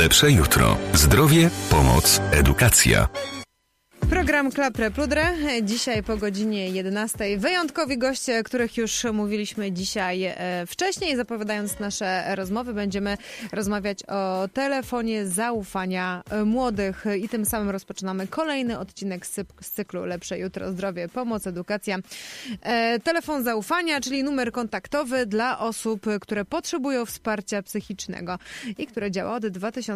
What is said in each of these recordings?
Lepsze jutro. Zdrowie, pomoc, edukacja. Program Klapre Pludre. Dzisiaj po godzinie 11. Wyjątkowi goście, których już mówiliśmy dzisiaj wcześniej. Zapowiadając nasze rozmowy, będziemy rozmawiać o telefonie zaufania młodych i tym samym rozpoczynamy kolejny odcinek z cyklu Lepsze Jutro, Zdrowie, Pomoc, Edukacja. Telefon zaufania, czyli numer kontaktowy dla osób, które potrzebują wsparcia psychicznego i które działa od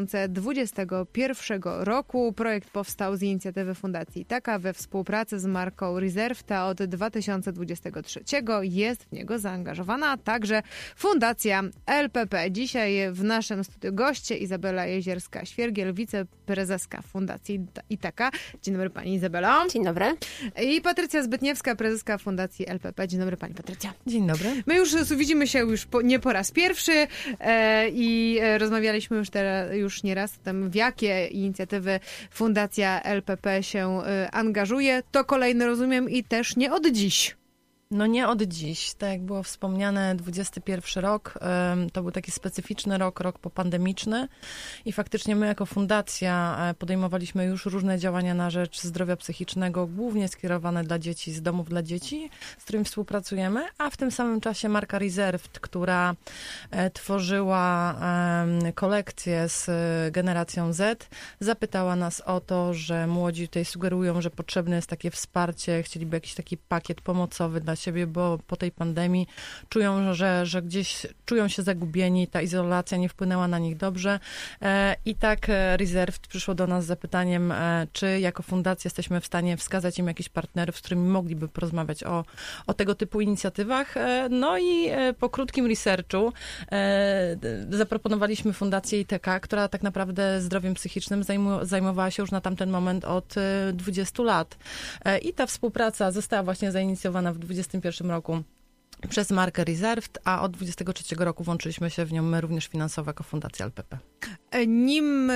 2021 roku. Projekt powstał z inicjatywy Fundacji Itaka we współpracy z marką Reserved, a od 2023 jest w niego zaangażowana także Fundacja LPP. Dzisiaj w naszym studiu goście Izabela Jezierska-Świergiel, wiceprezeska Fundacji Itaka. Dzień dobry pani Izabelo. Dzień dobry. I Patrycja Zbytniewska, prezeska Fundacji LPP. Dzień dobry pani Patrycja. Dzień dobry. My już widzimy się nie po raz pierwszy i rozmawialiśmy już nieraz o tym, w jakie inicjatywy Fundacja LPP się angażuje. To kolejny, rozumiem, i też nie od dziś. No nie od dziś. Tak jak było wspomniane, 21 rok to był taki specyficzny rok popandemiczny i faktycznie my jako fundacja podejmowaliśmy już różne działania na rzecz zdrowia psychicznego, głównie skierowane dla dzieci, z domów dla dzieci, z którymi współpracujemy, a w tym samym czasie marka Reserved, która tworzyła kolekcję z generacją Z, zapytała nas o to, że młodzi tutaj sugerują, że potrzebne jest takie wsparcie, chcieliby jakiś taki pakiet pomocowy dla siebie, bo po tej pandemii czują, że gdzieś czują się zagubieni, ta izolacja nie wpłynęła na nich dobrze. I tak Reserved przyszło do nas z zapytaniem, czy jako fundacja jesteśmy w stanie wskazać im jakichś partnerów, z którymi mogliby porozmawiać o tego typu inicjatywach. No i po krótkim researchu zaproponowaliśmy Fundację ITK, która tak naprawdę zdrowiem psychicznym zajmowała się już na tamten moment od 20 lat. I ta współpraca została właśnie zainicjowana w 2021 roku przez markę Reserved, a od 2023 roku włączyliśmy się w nią my również finansowo jako Fundacja LPP. Nim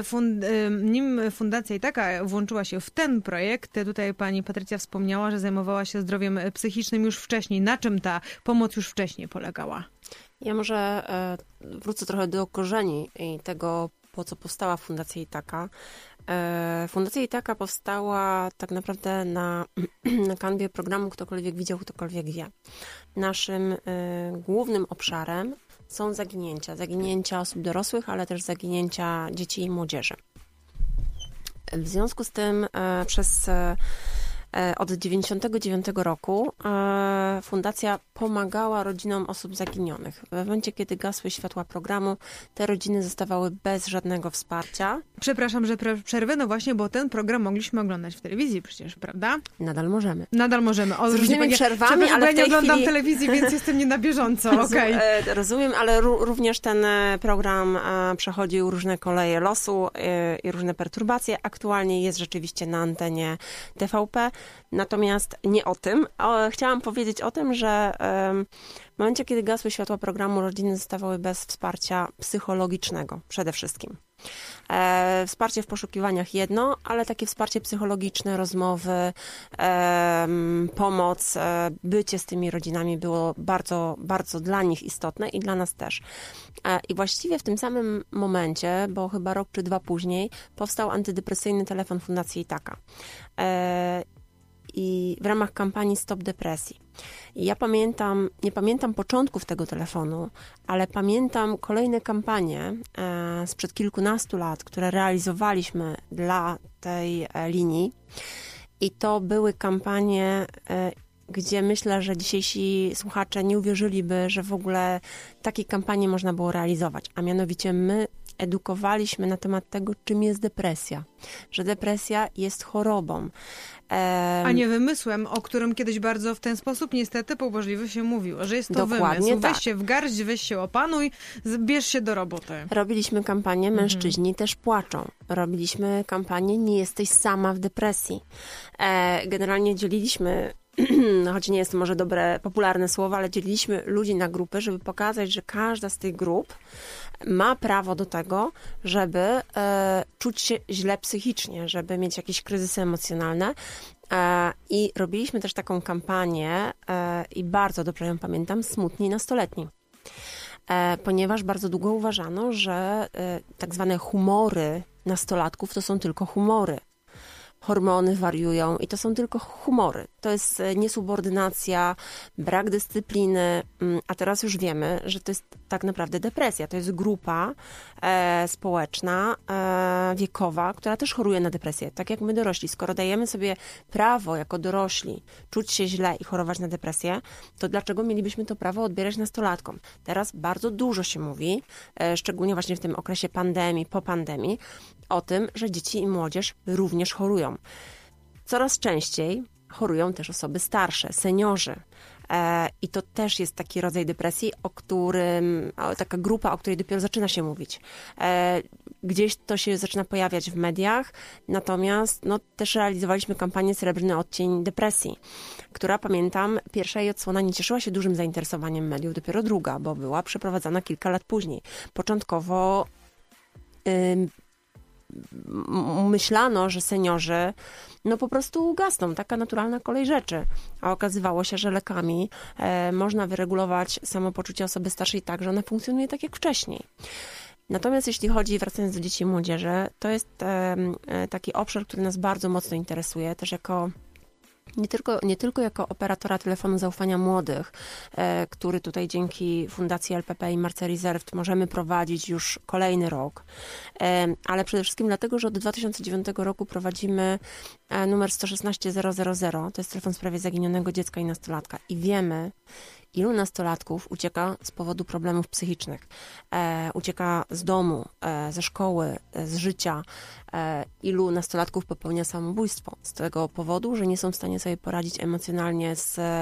Fundacja Itaka włączyła się w ten projekt, tutaj pani Patrycja wspomniała, że zajmowała się zdrowiem psychicznym już wcześniej. Na czym ta pomoc już wcześniej polegała? Ja może wrócę trochę do korzeni i tego, po co powstała Fundacja Itaka. Fundacja Itaka powstała tak naprawdę na kanwie programu Ktokolwiek widział, ktokolwiek wie. Naszym głównym obszarem są zaginięcia osób dorosłych, ale też zaginięcia dzieci i młodzieży. W związku z tym od 1999 roku fundacja pomagała rodzinom osób zaginionych. W momencie, kiedy gasły światła programu, te rodziny zostawały bez żadnego wsparcia. Przepraszam, że przerwę, no właśnie, bo ten program mogliśmy oglądać w telewizji przecież, prawda? Nadal możemy. Nadal możemy. Z różnymi przerwami, ale ja nie oglądam telewizji, więc jestem nie na bieżąco. Okay. Rozumiem, ale również ten program przechodził różne koleje losu i różne perturbacje. Aktualnie jest rzeczywiście na antenie TVP. Natomiast nie o tym. Chciałam powiedzieć o tym, że w momencie, kiedy gasły światła programu, rodziny zostawały bez wsparcia psychologicznego przede wszystkim. Wsparcie w poszukiwaniach jedno, ale takie wsparcie psychologiczne, rozmowy, pomoc, bycie z tymi rodzinami było bardzo, bardzo dla nich istotne i dla nas też. I właściwie w tym samym momencie, bo chyba rok czy dwa później, powstał antydepresyjny telefon Fundacji Itaka. I w ramach kampanii Stop Depresji. I ja nie pamiętam początków tego telefonu, ale pamiętam kolejne kampanie sprzed kilkunastu lat, które realizowaliśmy dla tej linii. I to były kampanie, gdzie myślę, że dzisiejsi słuchacze nie uwierzyliby, że w ogóle takie kampanie można było realizować. A mianowicie my edukowaliśmy na temat tego, czym jest depresja. Że depresja jest chorobą. A nie wymysłem, o którym kiedyś bardzo w ten sposób niestety pobożliwie się mówiło, że jest to dokładnie wymysł. tak. Weź się w garść, weź się opanuj, bierz się do roboty. Robiliśmy kampanię Mężczyźni też płaczą. Robiliśmy kampanię Nie jesteś sama w depresji. Generalnie dzieliliśmy, choć nie jest to może dobre, popularne słowo, ale dzieliliśmy ludzi na grupy, żeby pokazać, że każda z tych grup ma prawo do tego, żeby czuć się źle psychicznie, żeby mieć jakieś kryzysy emocjonalne. I robiliśmy też taką kampanię i bardzo dobrze ją pamiętam, Smutni nastoletni. ponieważ bardzo długo uważano, że tak zwane humory nastolatków to są tylko humory. Hormony wariują i to są tylko humory. To jest niesubordynacja, brak dyscypliny, a teraz już wiemy, że to jest tak naprawdę depresja. To jest grupa społeczna, wiekowa, która też choruje na depresję. Tak jak my dorośli. Skoro dajemy sobie prawo jako dorośli czuć się źle i chorować na depresję, to dlaczego mielibyśmy to prawo odbierać nastolatkom? Teraz bardzo dużo się mówi, szczególnie właśnie w tym okresie pandemii, po pandemii, o tym, że dzieci i młodzież również chorują. Coraz częściej chorują też osoby starsze, seniorzy. I to też jest taki rodzaj depresji, taka grupa, o której dopiero zaczyna się mówić. Gdzieś to się zaczyna pojawiać w mediach, natomiast też realizowaliśmy kampanię Srebrny odcień depresji, która, pamiętam, pierwsza jej odsłona nie cieszyła się dużym zainteresowaniem mediów, dopiero druga, bo była przeprowadzana kilka lat później. Początkowo myślano, że seniorzy po prostu gasną, taka naturalna kolej rzeczy. A okazywało się, że lekami można wyregulować samopoczucie osoby starszej tak, że ona funkcjonuje tak jak wcześniej. Natomiast jeśli chodzi, wracając do dzieci i młodzieży, to jest taki obszar, który nas bardzo mocno interesuje, też nie tylko jako operatora telefonu zaufania młodych, który tutaj dzięki Fundacji LPP i Marce Reserved możemy prowadzić już kolejny rok, ale przede wszystkim dlatego, że od 2009 roku prowadzimy numer 116 000, to jest telefon w sprawie zaginionego dziecka i nastolatka i wiemy, ilu nastolatków ucieka z powodu problemów psychicznych, ucieka z domu, ze szkoły, z życia, ilu nastolatków popełnia samobójstwo z tego powodu, że nie są w stanie sobie poradzić emocjonalnie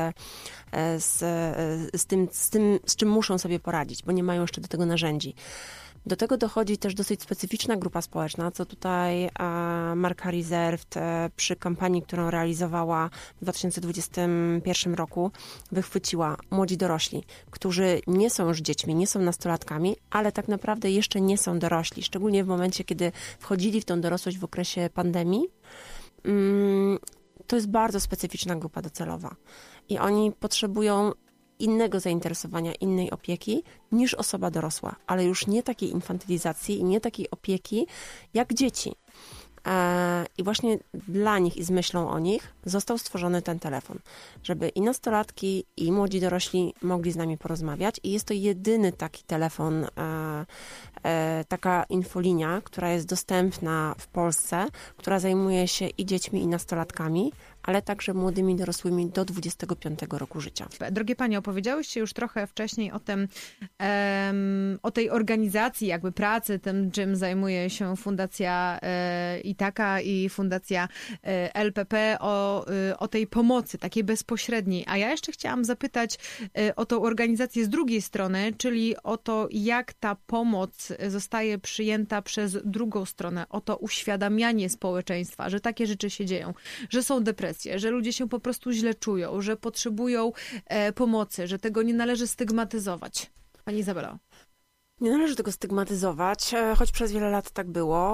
z tym, z czym muszą sobie poradzić, bo nie mają jeszcze do tego narzędzi. Do tego dochodzi też dosyć specyficzna grupa społeczna, co tutaj Marka Reserved przy kampanii, którą realizowała w 2021 roku, wychwyciła młodzi dorośli, którzy nie są już dziećmi, nie są nastolatkami, ale tak naprawdę jeszcze nie są dorośli, szczególnie w momencie, kiedy wchodzili w tą dorosłość w okresie pandemii. To jest bardzo specyficzna grupa docelowa i oni potrzebują innego zainteresowania, innej opieki niż osoba dorosła, ale już nie takiej infantylizacji i nie takiej opieki jak dzieci. I właśnie dla nich i z myślą o nich został stworzony ten telefon, żeby i nastolatki, i młodzi dorośli mogli z nami porozmawiać i jest to jedyny taki telefon, taka infolinia, która jest dostępna w Polsce, która zajmuje się i dziećmi, i nastolatkami, ale także młodymi dorosłymi do 25 roku życia. Drogie panie, opowiedziałyście już trochę wcześniej o tym, o tej organizacji jakby pracy, tym czym zajmuje się Fundacja Itaka i Fundacja LPP, o tej pomocy takiej bezpośredniej. A ja jeszcze chciałam zapytać o tą organizację z drugiej strony, czyli o to, jak ta pomoc zostaje przyjęta przez drugą stronę, o to uświadamianie społeczeństwa, że takie rzeczy się dzieją, że są depresje, że ludzie się po prostu źle czują, że potrzebują pomocy, że tego nie należy stygmatyzować. Pani Izabelo. Nie należy tego stygmatyzować, choć przez wiele lat tak było.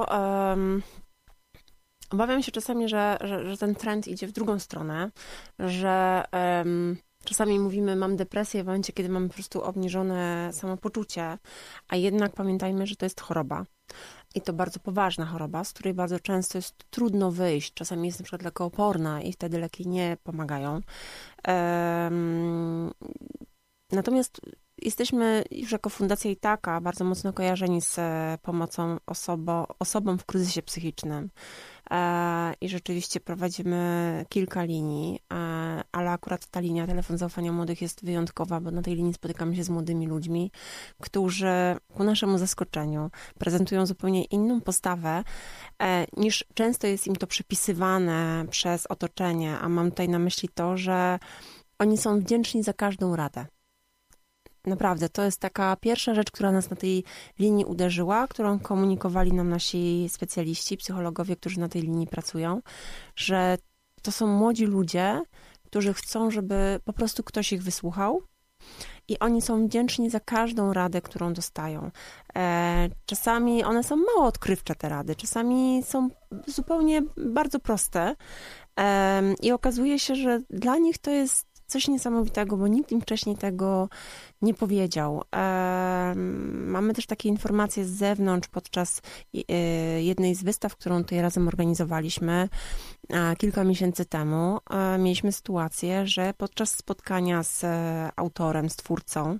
Obawiam się czasami, że ten trend idzie w drugą stronę, że czasami mówimy, mam depresję w momencie, kiedy mamy po prostu obniżone samopoczucie, a jednak pamiętajmy, że to jest choroba. I to bardzo poważna choroba, z której bardzo często jest trudno wyjść. Czasami jest na przykład lekooporna i wtedy leki nie pomagają. Natomiast jesteśmy już jako Fundacja Itaka bardzo mocno kojarzeni z pomocą osobom w kryzysie psychicznym. I rzeczywiście prowadzimy kilka linii, ale akurat ta linia Telefon Zaufania Młodych jest wyjątkowa, bo na tej linii spotykamy się z młodymi ludźmi, którzy ku naszemu zaskoczeniu prezentują zupełnie inną postawę, niż często jest im to przypisywane przez otoczenie, a mam tutaj na myśli to, że oni są wdzięczni za każdą radę. Naprawdę, to jest taka pierwsza rzecz, która nas na tej linii uderzyła, którą komunikowali nam nasi specjaliści, psychologowie, którzy na tej linii pracują, że to są młodzi ludzie, którzy chcą, żeby po prostu ktoś ich wysłuchał i oni są wdzięczni za każdą radę, którą dostają. Czasami one są mało odkrywcze, te rady, czasami są zupełnie bardzo proste i okazuje się, że dla nich to jest coś niesamowitego, bo nikt im wcześniej tego nie powiedział. Mamy też takie informacje z zewnątrz podczas jednej z wystaw, którą tutaj razem organizowaliśmy kilka miesięcy temu. Mieliśmy sytuację, że podczas spotkania z autorem, z twórcą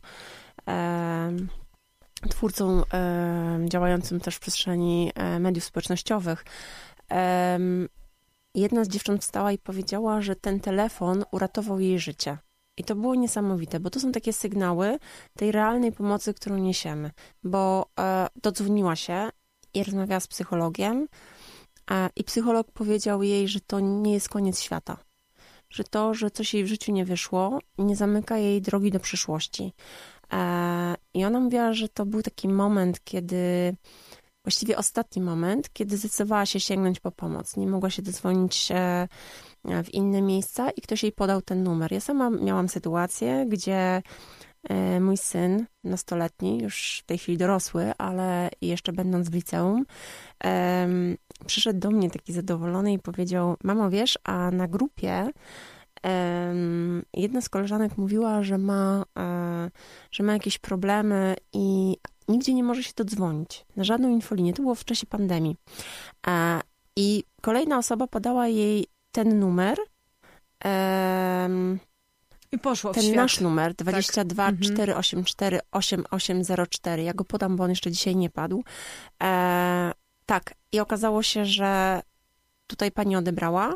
działającym też w przestrzeni mediów społecznościowych, jedna z dziewcząt wstała i powiedziała, że ten telefon uratował jej życie. I to było niesamowite, bo to są takie sygnały tej realnej pomocy, którą niesiemy. Bo dodzwoniła się i rozmawiała z psychologiem i psycholog powiedział jej, że to nie jest koniec świata. Że to, że coś jej w życiu nie wyszło, nie zamyka jej drogi do przyszłości. I ona mówiła, że to był taki moment, właściwie ostatni moment, kiedy zdecydowała się sięgnąć po pomoc. Nie mogła się dodzwonić w inne miejsca i ktoś jej podał ten numer. Ja sama miałam sytuację, gdzie mój syn, nastoletni, już w tej chwili dorosły, ale jeszcze będąc w liceum, przyszedł do mnie taki zadowolony i powiedział: mamo, wiesz, a na grupie jedna z koleżanek mówiła, że ma jakieś problemy i nigdzie nie może się dodzwonić. Na żadną infolinię. To było w czasie pandemii. I kolejna osoba podała jej ten numer. I poszło w ten świat. Nasz numer 22 484 8804. Ja go podam, bo on jeszcze dzisiaj nie padł. Tak. I okazało się, że tutaj pani odebrała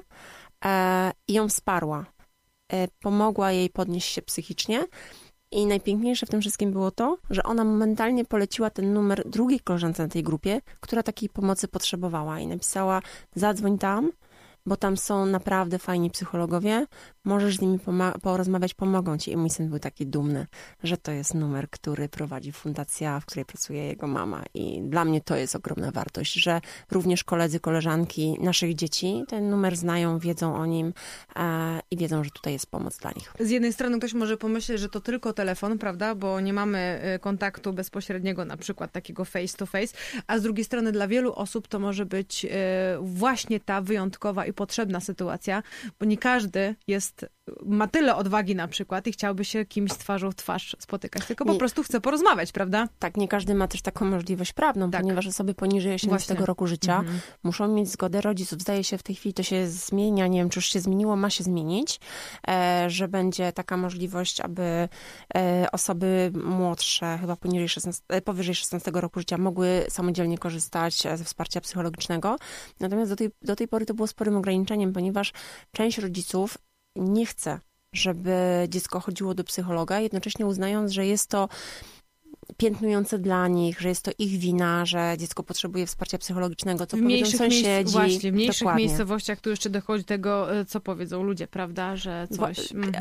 i ją wsparła. Pomogła jej podnieść się psychicznie. I najpiękniejsze w tym wszystkim było to, że ona momentalnie poleciła ten numer drugiej koleżance na tej grupie, która takiej pomocy potrzebowała i napisała: zadzwoń tam, bo tam są naprawdę fajni psychologowie, możesz z nimi porozmawiać, pomogą ci. I mój syn był taki dumny, że to jest numer, który prowadzi fundacja, w której pracuje jego mama. I dla mnie to jest ogromna wartość, że również koledzy, koleżanki naszych dzieci ten numer znają, wiedzą o nim i wiedzą, że tutaj jest pomoc dla nich. Z jednej strony ktoś może pomyśleć, że to tylko telefon, prawda, bo nie mamy kontaktu bezpośredniego, na przykład takiego face to face, a z drugiej strony dla wielu osób to może być właśnie ta wyjątkowa i potrzebna sytuacja, bo nie każdy ma tyle odwagi na przykład i chciałby się kimś twarzą w twarz spotykać, tylko po prostu chce porozmawiać, prawda? Tak, nie każdy ma też taką możliwość prawną, ponieważ osoby poniżej 18 roku życia muszą mieć zgodę rodziców. Zdaje się, w tej chwili to się zmienia, nie wiem, czy już się zmieniło, ma się zmienić, że będzie taka możliwość, aby osoby młodsze, chyba powyżej 16 roku życia, mogły samodzielnie korzystać ze wsparcia psychologicznego. Natomiast do tej pory to było sporym ograniczeniem, ponieważ część rodziców nie chce, żeby dziecko chodziło do psychologa, jednocześnie uznając, że jest to piętnujące dla nich, że jest to ich wina, że dziecko potrzebuje wsparcia psychologicznego, co powiedzą sąsiedzi. Właśnie, w mniejszych miejscowościach tu jeszcze dochodzi tego, co powiedzą ludzie, prawda, że coś...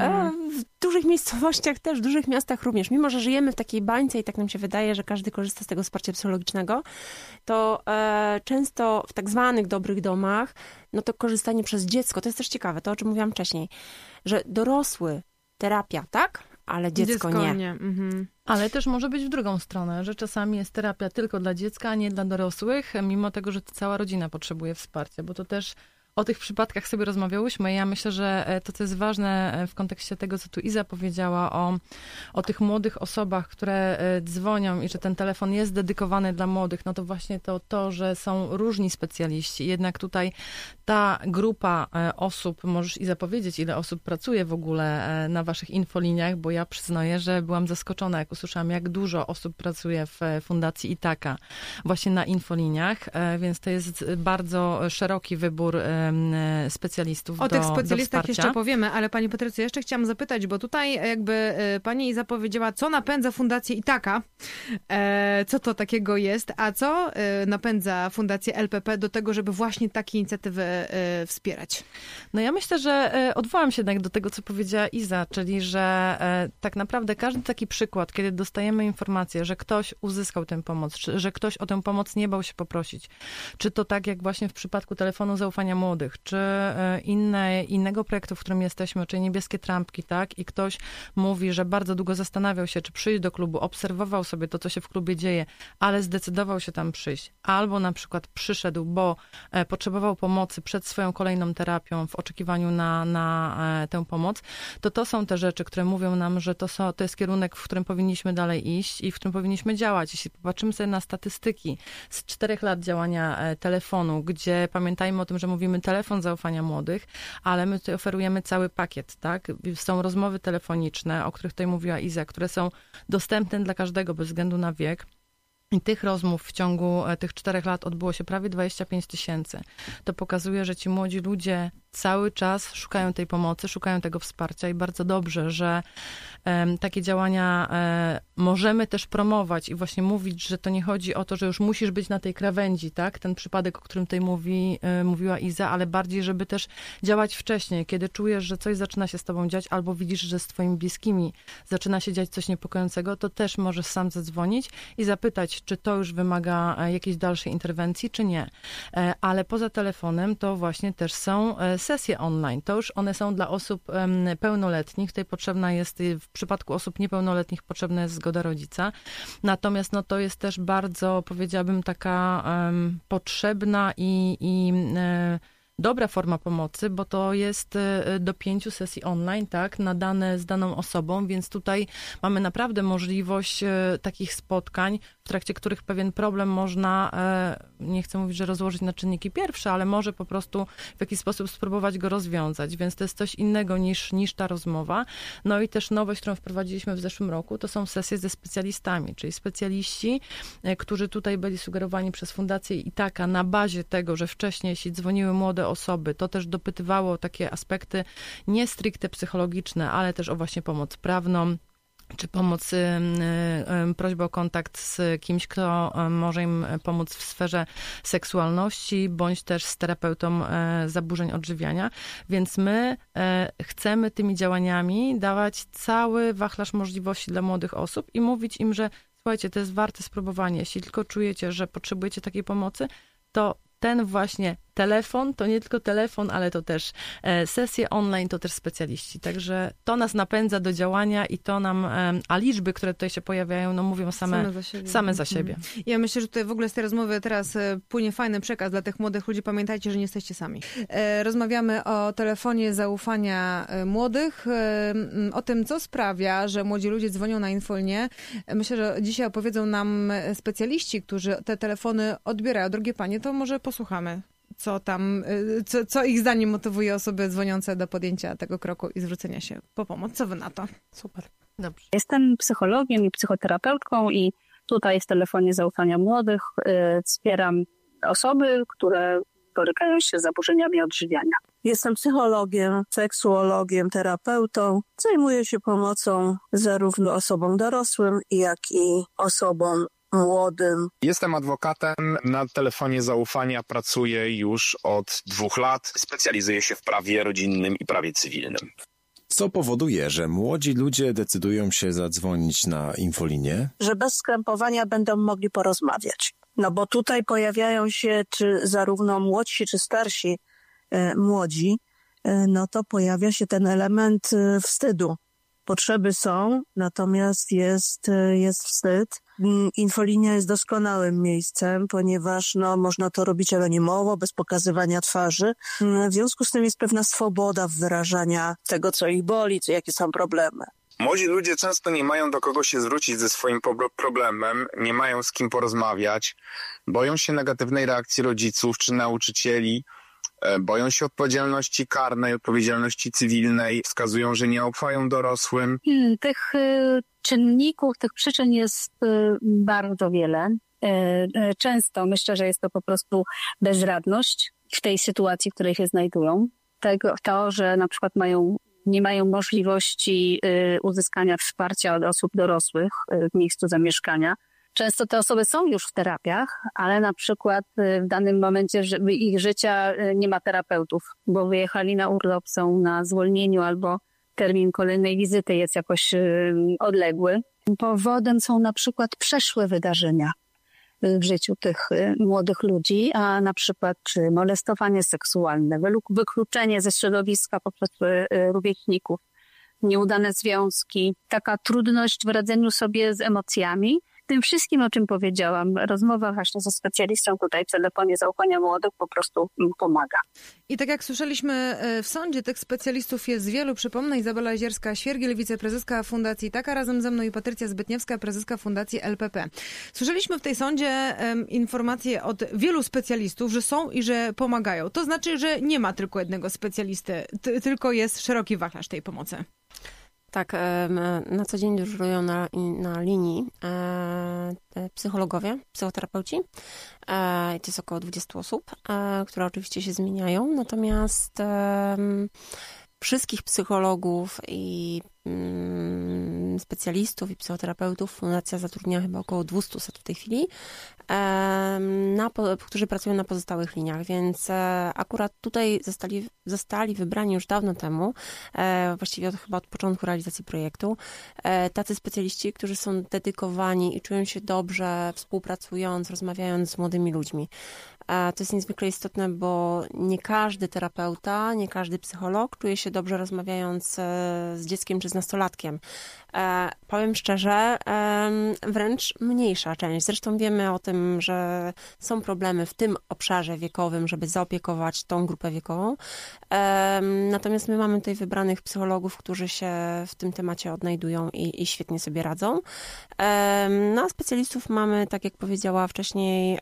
W dużych miejscowościach też, w dużych miastach również. Mimo że żyjemy w takiej bańce i tak nam się wydaje, że każdy korzysta z tego wsparcia psychologicznego, to często w tak zwanych dobrych domach, no to korzystanie przez dziecko, to jest też ciekawe, to o czym mówiłam wcześniej, że dorosły terapia, tak? Ale dziecko nie. Ale też może być w drugą stronę, że czasami jest terapia tylko dla dziecka, a nie dla dorosłych, mimo tego, że cała rodzina potrzebuje wsparcia, bo to też o tych przypadkach sobie rozmawiałyśmy. Ja myślę, że to, co jest ważne w kontekście tego, co tu Iza powiedziała o tych młodych osobach, które dzwonią i że ten telefon jest dedykowany dla młodych, no to właśnie to, że są różni specjaliści. Jednak tutaj ta grupa osób, możesz Iza powiedzieć, ile osób pracuje w ogóle na waszych infoliniach, bo ja przyznaję, że byłam zaskoczona, jak usłyszałam, jak dużo osób pracuje w Fundacji Itaka właśnie na infoliniach, więc to jest bardzo szeroki wybór specjalistów o tych specjalistach do jeszcze powiemy, ale pani Patrycjo, jeszcze chciałam zapytać, bo tutaj jakby pani Iza powiedziała, co napędza Fundację Itaka, co to takiego jest, a co napędza Fundację LPP do tego, żeby właśnie takie inicjatywy wspierać? No ja myślę, że odwołam się do tego, co powiedziała Iza, czyli że tak naprawdę każdy taki przykład, kiedy dostajemy informację, że ktoś uzyskał tę pomoc, że ktoś o tę pomoc nie bał się poprosić, czy to tak jak właśnie w przypadku telefonu zaufania młodych, młodych, czy innego projektu, w którym jesteśmy, czyli Niebieskie Trampki, tak? I ktoś mówi, że bardzo długo zastanawiał się, czy przyjść do klubu, obserwował sobie to, co się w klubie dzieje, ale zdecydował się tam przyjść. Albo na przykład przyszedł, bo potrzebował pomocy przed swoją kolejną terapią w oczekiwaniu na tę pomoc, to są te rzeczy, które mówią nam, że to jest kierunek, w którym powinniśmy dalej iść i w którym powinniśmy działać. Jeśli popatrzymy sobie na statystyki z 4 lat działania telefonu, gdzie pamiętajmy o tym, że mówimy telefon zaufania młodych, ale my tutaj oferujemy cały pakiet, tak? Są rozmowy telefoniczne, o których tutaj mówiła Iza, które są dostępne dla każdego bez względu na wiek. I tych rozmów w ciągu tych 4 lat odbyło się prawie 25 000. To pokazuje, że ci młodzi ludzie cały czas szukają tej pomocy, szukają tego wsparcia i bardzo dobrze, że takie działania możemy też promować i właśnie mówić, że to nie chodzi o to, że już musisz być na tej krawędzi, tak? Ten przypadek, o którym tutaj mówiła Iza, ale bardziej, żeby też działać wcześniej, kiedy czujesz, że coś zaczyna się z tobą dziać albo widzisz, że z twoimi bliskimi zaczyna się dziać coś niepokojącego, to też możesz sam zadzwonić i zapytać, czy to już wymaga jakiejś dalszej interwencji, czy nie. Ale poza telefonem to właśnie też są sesje online. To już one są dla osób pełnoletnich. Tutaj potrzebna jest, w przypadku osób niepełnoletnich potrzebna jest zgoda rodzica. Natomiast to jest też bardzo, powiedziałabym, taka potrzebna i dobra forma pomocy, bo to jest do 5 sesji online, tak, nadane z daną osobą, więc tutaj mamy naprawdę możliwość takich spotkań, w trakcie których pewien problem można, nie chcę mówić, że rozłożyć na czynniki pierwsze, ale może po prostu w jakiś sposób spróbować go rozwiązać, więc to jest coś innego niż ta rozmowa. No i też nowość, którą wprowadziliśmy w zeszłym roku, to są sesje ze specjalistami, czyli specjaliści, którzy tutaj byli sugerowani przez Fundację Itaka na bazie tego, że wcześniej, jeśli dzwoniły młode osoby, to też dopytywało takie aspekty nie stricte psychologiczne, ale też o właśnie pomoc prawną, czy pomoc, prośbę o kontakt z kimś, kto może im pomóc w sferze seksualności, bądź też z terapeutą zaburzeń odżywiania. Więc my chcemy tymi działaniami dawać cały wachlarz możliwości dla młodych osób i mówić im, że słuchajcie, to jest warte spróbowania. Jeśli tylko czujecie, że potrzebujecie takiej pomocy, to ten właśnie telefon, to nie tylko telefon, ale to też sesje online, to też specjaliści. Także to nas napędza do działania i to nam, a liczby, które tutaj się pojawiają, mówią same za siebie. Ja myślę, że tutaj w ogóle z tej rozmowy teraz płynie fajny przekaz dla tych młodych ludzi. Pamiętajcie, że nie jesteście sami. Rozmawiamy o telefonie zaufania młodych, o tym, co sprawia, że młodzi ludzie dzwonią na infolinię. Myślę, że dzisiaj opowiedzą nam specjaliści, którzy te telefony odbierają. Drogie panie, to może posłuchamy. Co ich zdaniem motywuje osoby dzwoniące do podjęcia tego kroku i zwrócenia się po pomoc. Co wy na to? Super. Dobrze. Jestem psychologiem i psychoterapeutką i tutaj w telefonie zaufania młodych wspieram osoby, które borykają się z zaburzeniami odżywiania. Jestem psychologiem, seksuologiem, terapeutą. Zajmuję się pomocą zarówno osobom dorosłym, jak i osobom młodym. Jestem adwokatem, na telefonie zaufania pracuję już od 2 lat. Specjalizuję się w prawie rodzinnym i prawie cywilnym. Co powoduje, że młodzi ludzie decydują się zadzwonić na infolinię? Że bez skrępowania będą mogli porozmawiać. No bo tutaj pojawiają się czy zarówno młodsi, czy starsi młodzi, no to pojawia się ten element wstydu. Potrzeby są, natomiast jest wstyd. Infolinia jest doskonałym miejscem, ponieważ można to robić anonimowo, bez pokazywania twarzy. W związku z tym jest pewna swoboda w wyrażania tego, co ich boli, jakie są problemy. Młodzi ludzie często nie mają do kogo się zwrócić ze swoim problemem, nie mają z kim porozmawiać, boją się negatywnej reakcji rodziców czy nauczycieli, boją się odpowiedzialności karnej, odpowiedzialności cywilnej, wskazują, że nie ufają dorosłym. Tych czynników, tych przyczyn jest bardzo wiele. Często myślę, że jest to po prostu bezradność w tej sytuacji, w której się znajdują. To, że na przykład nie mają możliwości uzyskania wsparcia od osób dorosłych w miejscu zamieszkania. Często te osoby są już w terapiach, ale na przykład w danym momencie ich życia nie ma terapeutów, bo wyjechali na urlop, są na zwolnieniu albo termin kolejnej wizyty jest jakoś odległy. Powodem są na przykład przeszłe wydarzenia. w życiu tych młodych ludzi, a na przykład czy molestowanie seksualne, wykluczenie ze środowiska poprzez rówieśników, nieudane związki, taka trudność w radzeniu sobie z emocjami. Tym wszystkim, o czym powiedziałam, rozmowa właśnie ze specjalistą tutaj w telefonie zaufania młodych po prostu pomaga. I tak jak słyszeliśmy w sądzie, tych specjalistów jest wielu. Przypomnę, Izabela Zierska-Świergiel, wiceprezeska Fundacji Taka razem ze mną i Patrycja Zbytniewska, prezeska Fundacji LPP. Słyszeliśmy w tej sądzie informacje od wielu specjalistów, że są i że pomagają. To znaczy, że nie ma tylko jednego specjalisty, tylko jest szeroki wachlarz tej pomocy. Tak, na co dzień dyżurują na linii psychologowie, psychoterapeuci. To jest około 20 osób, które oczywiście się zmieniają. Natomiast wszystkich psychologów i specjalistów i psychoterapeutów fundacja zatrudnia chyba około 200 w tej chwili, którzy pracują na pozostałych liniach, więc akurat tutaj zostali wybrani już dawno temu, właściwie chyba od początku realizacji projektu, tacy specjaliści, którzy są dedykowani i czują się dobrze współpracując, rozmawiając z młodymi ludźmi. To jest niezwykle istotne, bo nie każdy terapeuta, nie każdy psycholog czuje się dobrze rozmawiając z dzieckiem czy z nastolatkiem. Powiem szczerze, wręcz mniejsza część. Zresztą wiemy o tym, że są problemy w tym obszarze wiekowym, żeby zaopiekować tą grupę wiekową. Natomiast my mamy tutaj wybranych psychologów, którzy się w tym temacie odnajdują i świetnie sobie radzą. No a specjalistów mamy, tak jak powiedziała wcześniej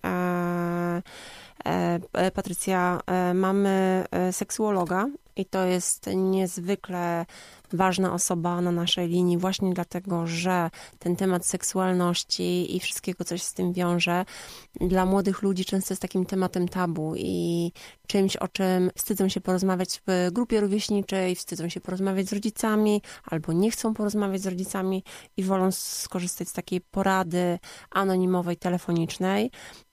Patrycja, mamy seksuologa i to jest niezwykle ważna osoba na naszej linii właśnie dlatego, że ten temat seksualności i wszystkiego, co się z tym wiąże, dla młodych ludzi często jest takim tematem tabu i czymś, o czym wstydzą się porozmawiać w grupie rówieśniczej, wstydzą się porozmawiać z rodzicami albo nie chcą porozmawiać z rodzicami i wolą skorzystać z takiej porady anonimowej, telefonicznej.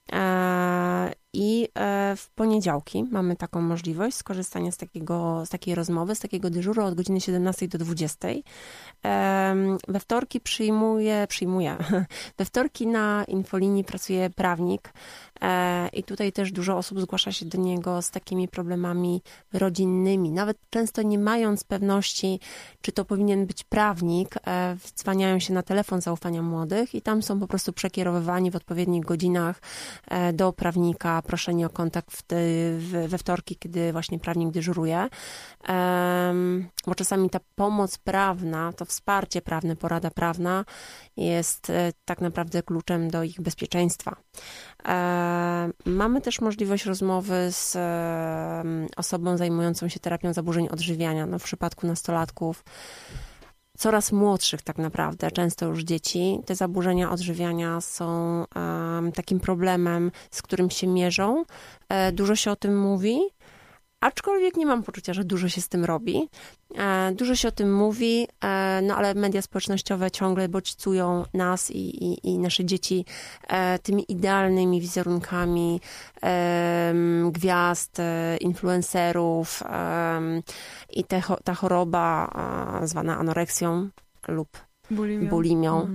I w poniedziałki mamy taką możliwość skorzystania z takiej rozmowy, z takiego dyżuru od godziny 17 do 20. We wtorki przyjmuję. We wtorki na infolinii pracuje prawnik i tutaj też dużo osób zgłasza się do niego z takimi problemami rodzinnymi. Nawet często nie mając pewności, czy to powinien być prawnik, dzwaniają się na telefon zaufania młodych i tam są po prostu przekierowywani w odpowiednich godzinach do prawnika, proszeni o kontakt we wtorki, kiedy właśnie prawnik dyżuruje. Bo czasami ta pomoc prawna, to wsparcie prawne, porada prawna jest tak naprawdę kluczem do ich bezpieczeństwa. Mamy też możliwość rozmowy z osobą zajmującą się terapią zaburzeń odżywiania. No, w przypadku nastolatków, coraz młodszych tak naprawdę, często już dzieci, te zaburzenia odżywiania są takim problemem, z którym się mierzą. Dużo się o tym mówi, aczkolwiek nie mam poczucia, że dużo się z tym robi. Dużo się o tym mówi, no ale media społecznościowe ciągle bodźcują nas i nasze dzieci tymi idealnymi wizerunkami gwiazd, influencerów i ta choroba zwana anoreksją lub bulimią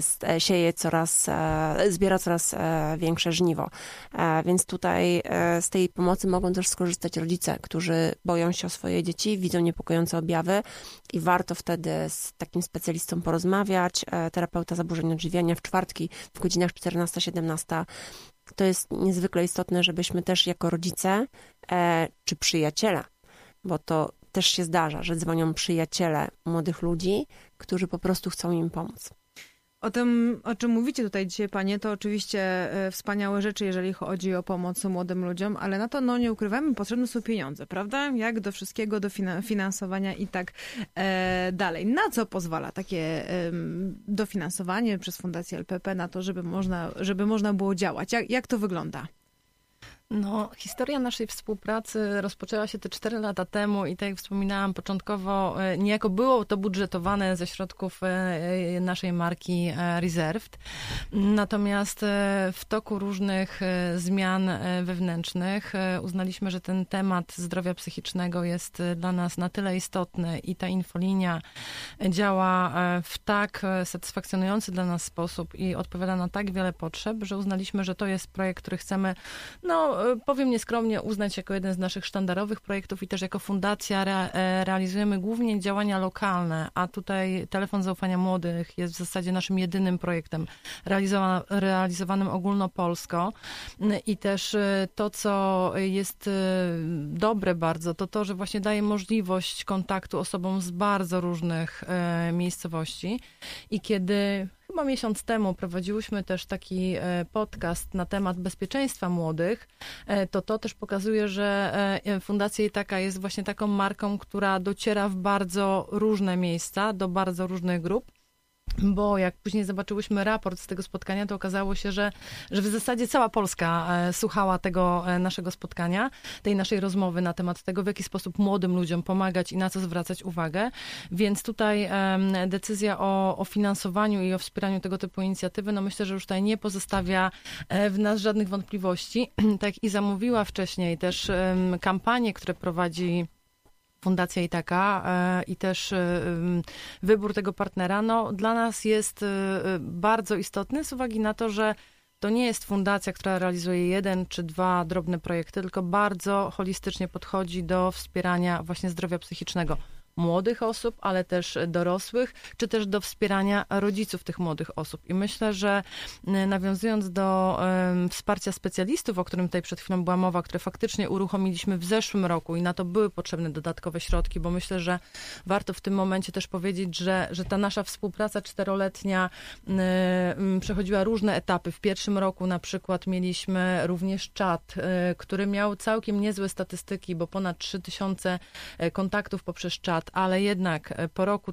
zbiera coraz większe żniwo. Więc tutaj z tej pomocy mogą też skorzystać rodzice, którzy boją się o swoje dzieci, widzą niepokojące objawy i warto wtedy z takim specjalistą porozmawiać. Terapeuta zaburzeń odżywiania w czwartki w godzinach 14-17. To jest niezwykle istotne, żebyśmy też jako rodzice czy przyjaciele, bo to też się zdarza, że dzwonią przyjaciele młodych ludzi, którzy po prostu chcą im pomóc. O tym, o czym mówicie tutaj dzisiaj, panie, to oczywiście wspaniałe rzeczy, jeżeli chodzi o pomoc młodym ludziom, ale na to, no nie ukrywamy, potrzebne są pieniądze, prawda? Jak do wszystkiego, do finansowania i tak dalej. Na co pozwala takie dofinansowanie przez Fundację LPP na to, żeby można było działać? Jak to wygląda? No, historia naszej współpracy rozpoczęła się te 4 lata temu i tak jak wspominałam początkowo, niejako było to budżetowane ze środków naszej marki Reserved. Natomiast w toku różnych zmian wewnętrznych uznaliśmy, że ten temat zdrowia psychicznego jest dla nas na tyle istotny i ta infolinia działa w tak satysfakcjonujący dla nas sposób i odpowiada na tak wiele potrzeb, że uznaliśmy, że to jest projekt, który chcemy, powiem nieskromnie, uznać jako jeden z naszych sztandarowych projektów i też jako fundacja realizujemy głównie działania lokalne, a tutaj Telefon Zaufania Młodych jest w zasadzie naszym jedynym projektem realizowanym ogólnopolsko i też to, co jest dobre bardzo, to, że właśnie daje możliwość kontaktu osobom z bardzo różnych miejscowości i kiedy chyba miesiąc temu prowadziłyśmy też taki podcast na temat bezpieczeństwa młodych, to też pokazuje, że Fundacja Itaka jest właśnie taką marką, która dociera w bardzo różne miejsca, do bardzo różnych grup. Bo jak później zobaczyłyśmy raport z tego spotkania, to okazało się, że w zasadzie cała Polska słuchała tego naszego spotkania, tej naszej rozmowy na temat tego, w jaki sposób młodym ludziom pomagać i na co zwracać uwagę. Więc tutaj decyzja o finansowaniu i o wspieraniu tego typu inicjatywy, myślę, że już tutaj nie pozostawia w nas żadnych wątpliwości. Tak jak Iza mówiła wcześniej, też kampanie, które prowadzi Fundacja Itaka i też wybór tego partnera, dla nas jest bardzo istotny z uwagi na to, że to nie jest fundacja, która realizuje 1 czy 2 drobne projekty, tylko bardzo holistycznie podchodzi do wspierania właśnie zdrowia psychicznego młodych osób, ale też dorosłych, czy też do wspierania rodziców tych młodych osób. I myślę, że nawiązując do wsparcia specjalistów, o którym tutaj przed chwilą była mowa, które faktycznie uruchomiliśmy w zeszłym roku i na to były potrzebne dodatkowe środki, bo myślę, że warto w tym momencie też powiedzieć, że ta nasza współpraca 4-letnia przechodziła różne etapy. W pierwszym roku na przykład mieliśmy również czat, który miał całkiem niezłe statystyki, bo ponad 3000 kontaktów poprzez czat, ale jednak po roku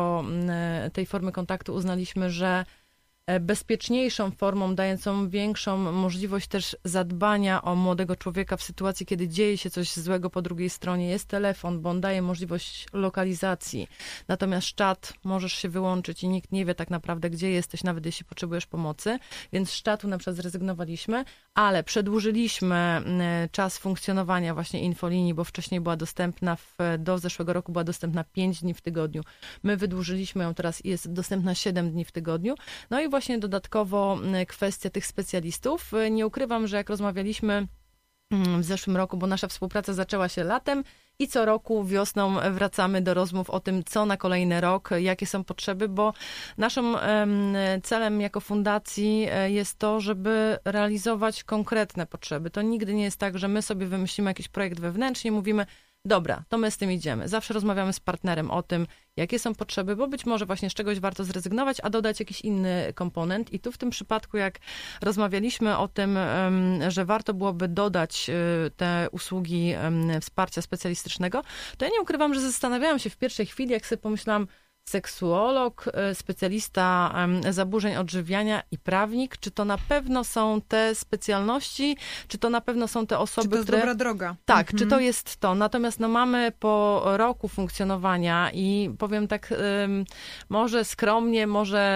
tej formy kontaktu uznaliśmy, że bezpieczniejszą formą, dającą większą możliwość też zadbania o młodego człowieka w sytuacji, kiedy dzieje się coś złego po drugiej stronie, jest telefon, bo on daje możliwość lokalizacji. Natomiast czat możesz się wyłączyć i nikt nie wie tak naprawdę, gdzie jesteś, nawet jeśli potrzebujesz pomocy. Więc z czatu na przykład zrezygnowaliśmy, ale przedłużyliśmy czas funkcjonowania właśnie infolinii, bo wcześniej była dostępna, do zeszłego roku była dostępna 5 dni w tygodniu. My wydłużyliśmy ją teraz i jest dostępna 7 dni w tygodniu. No i właśnie dodatkowo kwestia tych specjalistów. Nie ukrywam, że jak rozmawialiśmy w zeszłym roku, bo nasza współpraca zaczęła się latem i co roku wiosną wracamy do rozmów o tym, co na kolejny rok, jakie są potrzeby, bo naszym celem jako fundacji jest to, żeby realizować konkretne potrzeby. To nigdy nie jest tak, że my sobie wymyślimy jakiś projekt wewnętrznie, mówimy, dobra, to my z tym idziemy. Zawsze rozmawiamy z partnerem o tym, jakie są potrzeby, bo być może właśnie z czegoś warto zrezygnować, a dodać jakiś inny komponent. I tu w tym przypadku, jak rozmawialiśmy o tym, że warto byłoby dodać te usługi wsparcia specjalistycznego, to ja nie ukrywam, że zastanawiałam się w pierwszej chwili, jak sobie pomyślałam, seksuolog, specjalista zaburzeń odżywiania i prawnik, czy to na pewno są te specjalności, czy to na pewno są te osoby, czy to jest które... dobra droga. Tak, czy to jest to. Natomiast mamy po roku funkcjonowania i powiem tak, może skromnie,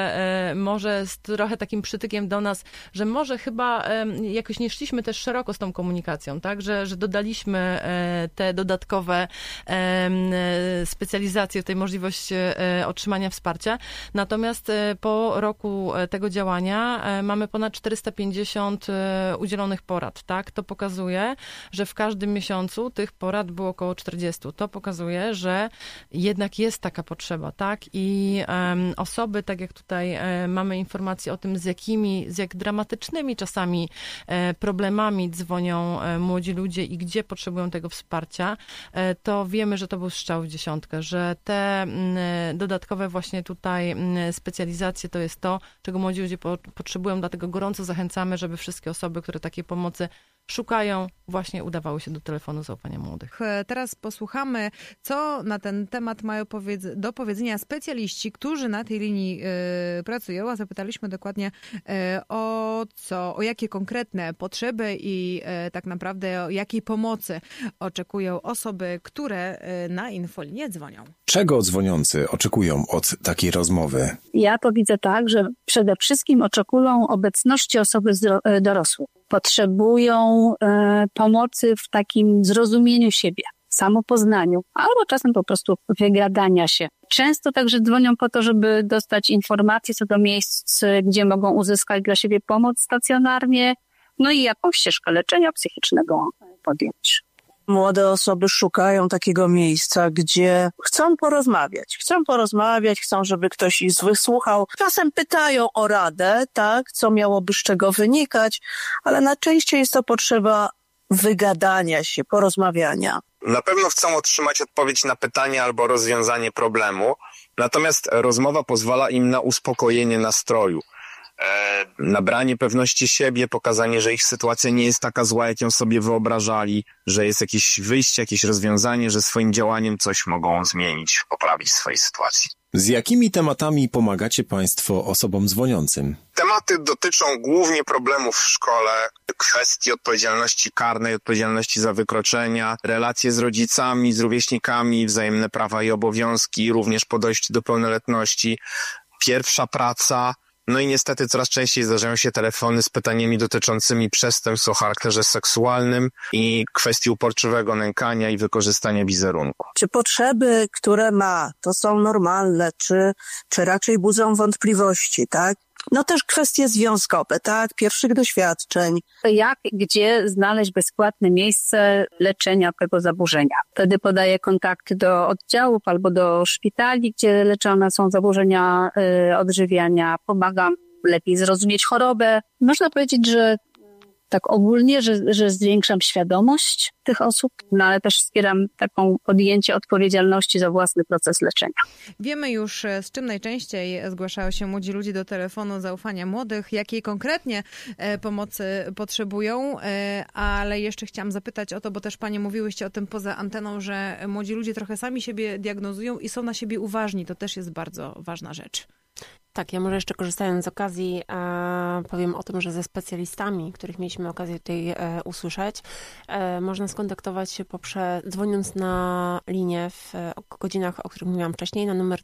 może z trochę takim przytykiem do nas, że może chyba jakoś nie szliśmy też szeroko z tą komunikacją, tak, że dodaliśmy te dodatkowe specjalizacje, tej możliwość otrzymania wsparcia. Natomiast po roku tego działania mamy ponad 450 udzielonych porad, tak? To pokazuje, że w każdym miesiącu tych porad było około 40. To pokazuje, że jednak jest taka potrzeba, tak? I osoby, tak jak tutaj mamy informacje o tym, z jak dramatycznymi czasami problemami dzwonią młodzi ludzie i gdzie potrzebują tego wsparcia, to wiemy, że to był strzał w dziesiątkę, że te dodatkowe właśnie tutaj specjalizacje to jest to, czego młodzi ludzie potrzebują, dlatego gorąco zachęcamy, żeby wszystkie osoby, które takiej pomocy szukają, właśnie udawały się do telefonu zaufania młodych. Teraz posłuchamy, co na ten temat mają do powiedzenia specjaliści, którzy na tej linii pracują, a zapytaliśmy dokładnie o jakie konkretne potrzeby i tak naprawdę o jakiej pomocy oczekują osoby, które na infolinię dzwonią. Czego dzwoniący oczekują od takiej rozmowy? Ja to widzę tak, że przede wszystkim oczekują obecności osoby dorosłej. Potrzebują pomocy w takim zrozumieniu siebie, samopoznaniu, albo czasem po prostu wygadania się. Często także dzwonią po to, żeby dostać informacje co do miejsc, gdzie mogą uzyskać dla siebie pomoc stacjonarnie, no i jakąś ścieżkę leczenia psychicznego podjąć. Młode osoby szukają takiego miejsca, gdzie chcą porozmawiać, chcą, żeby ktoś ich wysłuchał. Czasem pytają o radę, tak, co miałoby z czego wynikać, ale najczęściej jest to potrzeba wygadania się, porozmawiania. Na pewno chcą otrzymać odpowiedź na pytanie albo rozwiązanie problemu, natomiast rozmowa pozwala im na uspokojenie nastroju. Nabranie pewności siebie, pokazanie, że ich sytuacja nie jest taka zła, jak ją sobie wyobrażali, że jest jakieś wyjście, jakieś rozwiązanie, że swoim działaniem coś mogą zmienić, poprawić swojej sytuacji. Z jakimi tematami pomagacie Państwo osobom dzwoniącym? Tematy dotyczą głównie problemów w szkole, kwestii odpowiedzialności karnej, odpowiedzialności za wykroczenia, relacje z rodzicami, z rówieśnikami, wzajemne prawa i obowiązki, również po dojściu do pełnoletności, pierwsza praca. No i niestety coraz częściej zdarzają się telefony z pytaniami dotyczącymi przestępstw o charakterze seksualnym i kwestii uporczywego nękania i wykorzystania wizerunku. Czy potrzeby, które ma, to są normalne, czy raczej budzą wątpliwości, tak? No też kwestie związkowe, tak? Pierwszych doświadczeń. Gdzie znaleźć bezpłatne miejsce leczenia tego zaburzenia? Wtedy podaję kontakty do oddziałów albo do szpitali, gdzie leczone są zaburzenia odżywiania. Pomagam lepiej zrozumieć chorobę. Można powiedzieć, że tak ogólnie, że zwiększam świadomość tych osób, no ale też wspieram taką podjęcie odpowiedzialności za własny proces leczenia. Wiemy już, z czym najczęściej zgłaszają się młodzi ludzie do telefonu zaufania młodych, jakiej konkretnie pomocy potrzebują, ale jeszcze chciałam zapytać o to, bo też Panie mówiłyście o tym poza anteną, że młodzi ludzie trochę sami siebie diagnozują i są na siebie uważni. To też jest bardzo ważna rzecz. Tak, ja może jeszcze korzystając z okazji powiem o tym, że ze specjalistami, których mieliśmy okazję tutaj usłyszeć, można skontaktować się dzwoniąc na linię w godzinach, o których mówiłam wcześniej, na numer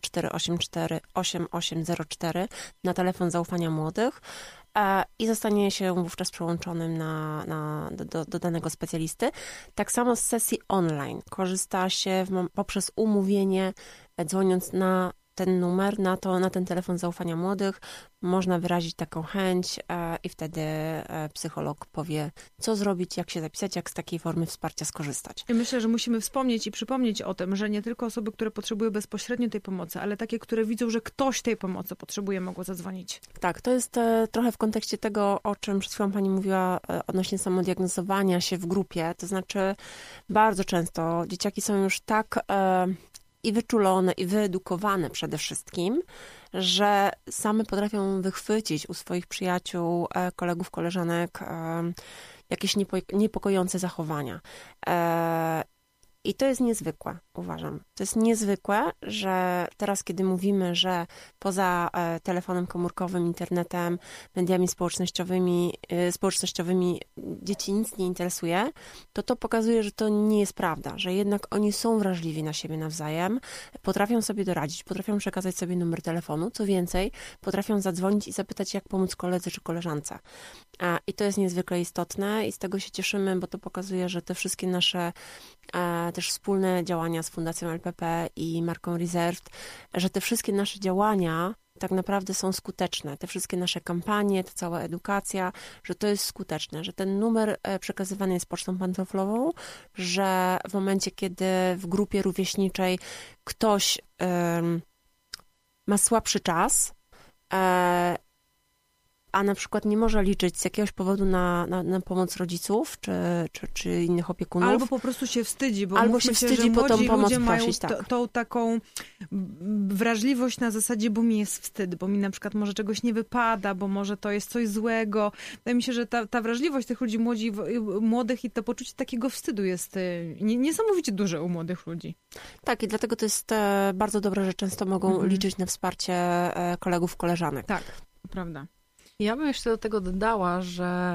224848804 na telefon zaufania młodych i zostanie się wówczas przełączonym do danego specjalisty. Tak samo z sesji online korzysta się poprzez umówienie, dzwoniąc na ten numer, na ten telefon zaufania młodych, można wyrazić taką chęć i wtedy psycholog powie, co zrobić, jak się zapisać, jak z takiej formy wsparcia skorzystać. I myślę, że musimy wspomnieć i przypomnieć o tym, że nie tylko osoby, które potrzebują bezpośrednio tej pomocy, ale takie, które widzą, że ktoś tej pomocy potrzebuje, mogą zadzwonić. Tak, to jest trochę w kontekście tego, o czym przed chwilą Pani mówiła odnośnie samodiagnozowania się w grupie. To znaczy bardzo często dzieciaki są już tak i wyczulone, i wyedukowane przede wszystkim, że same potrafią wychwycić u swoich przyjaciół, kolegów, koleżanek jakieś niepokojące zachowania. I to jest niezwykłe, uważam. To jest niezwykłe, że teraz, kiedy mówimy, że poza telefonem komórkowym, internetem, mediami społecznościowymi dzieci nic nie interesuje, to pokazuje, że to nie jest prawda, że jednak oni są wrażliwi na siebie nawzajem, potrafią sobie doradzić, potrafią przekazać sobie numer telefonu, co więcej, potrafią zadzwonić i zapytać, jak pomóc koledze czy koleżance. I to jest niezwykle istotne i z tego się cieszymy, bo to pokazuje, że te wszystkie nasze też wspólne działania z Fundacją LPP i marką Reserved, że te wszystkie nasze działania tak naprawdę są skuteczne. Te wszystkie nasze kampanie, ta cała edukacja, że to jest skuteczne, że ten numer przekazywany jest pocztą pantoflową, że w momencie, kiedy w grupie rówieśniczej ktoś ma słabszy czas, a na przykład nie może liczyć z jakiegoś powodu na pomoc rodziców czy innych opiekunów. Albo po prostu się wstydzi, bo albo się wstydzi po tą pomoc ludzie mają prosić, tak. tą taką wrażliwość na zasadzie, bo mi jest wstyd, bo mi na przykład może czegoś nie wypada, bo może to jest coś złego. Wydaje mi się, że ta wrażliwość tych ludzi młodych i to poczucie takiego wstydu jest niesamowicie duże u młodych ludzi. Tak, i dlatego to jest bardzo dobre, że często mogą liczyć na wsparcie kolegów, koleżanek. Tak, to prawda. Ja bym jeszcze do tego dodała, że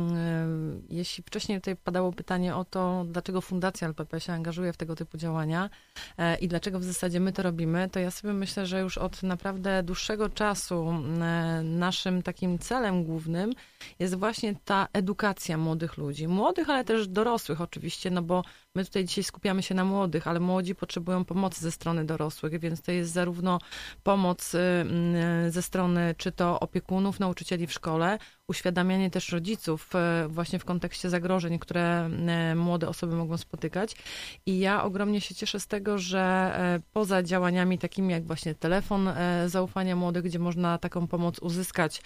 jeśli wcześniej tutaj padało pytanie o to, dlaczego Fundacja LPP się angażuje w tego typu działania i dlaczego w zasadzie my to robimy, to ja sobie myślę, że już od naprawdę dłuższego czasu naszym takim celem głównym jest właśnie ta edukacja młodych ludzi. Młodych, ale też dorosłych oczywiście, no bo my tutaj dzisiaj skupiamy się na młodych, ale młodzi potrzebują pomocy ze strony dorosłych, więc to jest zarówno pomoc ze strony czy to opiekunów, nauczycieli w szkole, uświadamianie też rodziców właśnie w kontekście zagrożeń, które młode osoby mogą spotykać. I ja ogromnie się cieszę z tego, że poza działaniami takimi jak właśnie telefon zaufania młodych, gdzie można taką pomoc uzyskać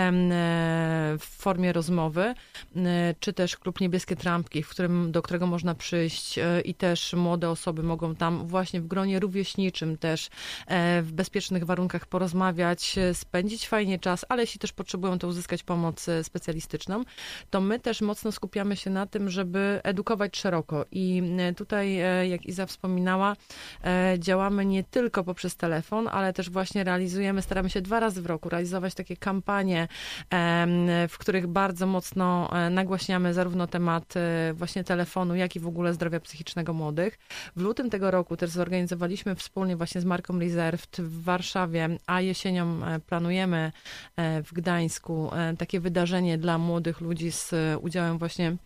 w formie rozmowy, czy też klub Niebieskie Trampki, do którego można przyjść i też młode osoby mogą tam właśnie w gronie rówieśniczym też w bezpiecznych warunkach porozmawiać, spędzić fajnie czas, ale jeśli też potrzebują, to uzyskać pomoc specjalistyczną, to my też mocno skupiamy się na tym, żeby edukować szeroko. I tutaj, jak Iza wspominała, działamy nie tylko poprzez telefon, ale też właśnie staramy się 2 razy w roku realizować takie kampanie, w których bardzo mocno nagłaśniamy zarówno temat właśnie telefonu, jak i w ogóle zdrowia psychicznego młodych. W lutym tego roku też zorganizowaliśmy wspólnie właśnie z Marką Reserved w Warszawie, a jesienią planujemy w Gdańsku takie wydarzenie dla młodych ludzi z udziałem właśnie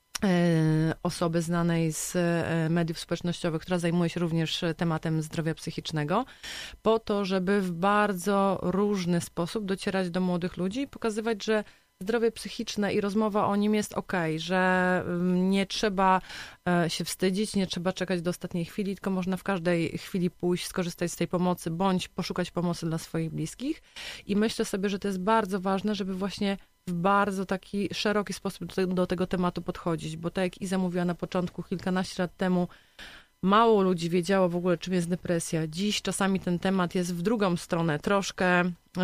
osoby znanej z mediów społecznościowych, która zajmuje się również tematem zdrowia psychicznego, po to, żeby w bardzo różny sposób docierać do młodych ludzi i pokazywać, że zdrowie psychiczne i rozmowa o nim jest okej, że nie trzeba się wstydzić, nie trzeba czekać do ostatniej chwili, tylko można w każdej chwili pójść, skorzystać z tej pomocy, bądź poszukać pomocy dla swoich bliskich. I myślę sobie, że to jest bardzo ważne, żeby właśnie w bardzo taki szeroki sposób do tego tematu podchodzić, bo tak jak Iza mówiła na początku, kilkanaście lat temu, mało ludzi wiedziało w ogóle, czym jest depresja. Dziś czasami ten temat jest w drugą stronę, troszkę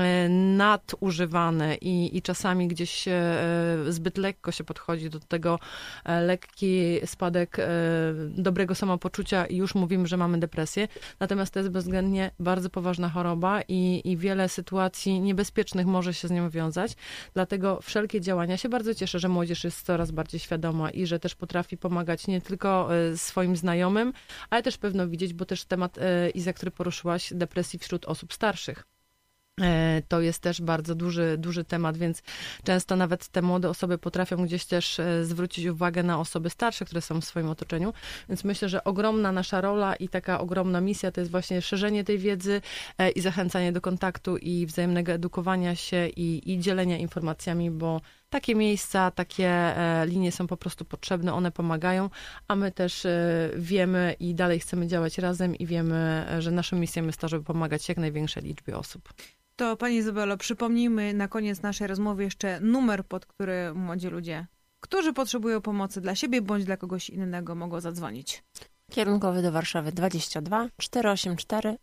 nadużywany i czasami gdzieś zbyt lekko się podchodzi do tego, lekki spadek dobrego samopoczucia i już mówimy, że mamy depresję. Natomiast to jest bezwzględnie bardzo poważna choroba i wiele sytuacji niebezpiecznych może się z nią wiązać. Dlatego wszelkie działania, się bardzo cieszę, że młodzież jest coraz bardziej świadoma i że też potrafi pomagać nie tylko swoim znajomym, ale też pewno widzieć, bo też temat, Iza, który poruszyłaś, depresji wśród osób starszych. To jest też bardzo duży temat, więc często nawet te młode osoby potrafią gdzieś też zwrócić uwagę na osoby starsze, które są w swoim otoczeniu. Więc myślę, że ogromna nasza rola i taka ogromna misja to jest właśnie szerzenie tej wiedzy i zachęcanie do kontaktu i wzajemnego edukowania się i dzielenia informacjami, bo takie miejsca, takie linie są po prostu potrzebne, one pomagają, a my też wiemy i dalej chcemy działać razem i wiemy, że naszą misją jest to, żeby pomagać jak największej liczbie osób. To Pani Izabelo, przypomnijmy na koniec naszej rozmowy jeszcze numer, pod który młodzi ludzie, którzy potrzebują pomocy dla siebie bądź dla kogoś innego, mogą zadzwonić. Kierunkowy do Warszawy 22 484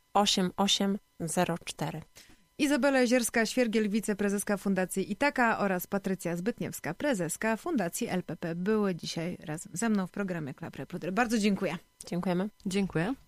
8804. Izabela Jezierska-Świergiel, wiceprezeska Fundacji Itaka oraz Patrycja Zbytniewska, prezeska Fundacji LPP były dzisiaj razem ze mną w programie Klap Repluder. Bardzo dziękuję. Dziękujemy. Dziękuję.